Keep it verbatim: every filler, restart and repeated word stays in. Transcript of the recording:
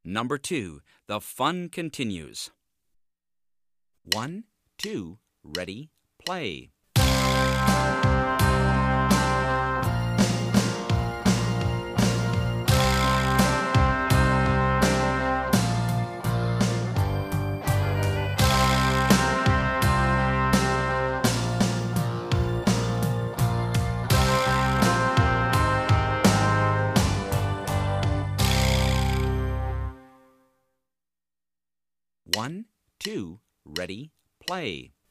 Number two, the fun continues. One, two, ready, play. One, two, ready, play.